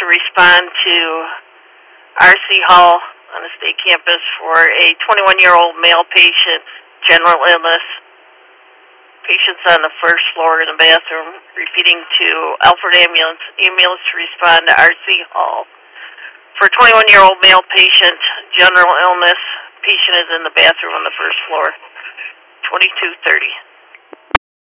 respond to RC Hall on the state campus for a 21-year-old male patient, general illness. Patients on the first floor in the bathroom, repeating to Alfred Ambulance. Ambulance to respond to RC Hall. For a 21-year-old male patient, general illness. Patient is in the bathroom on the first floor. 2230.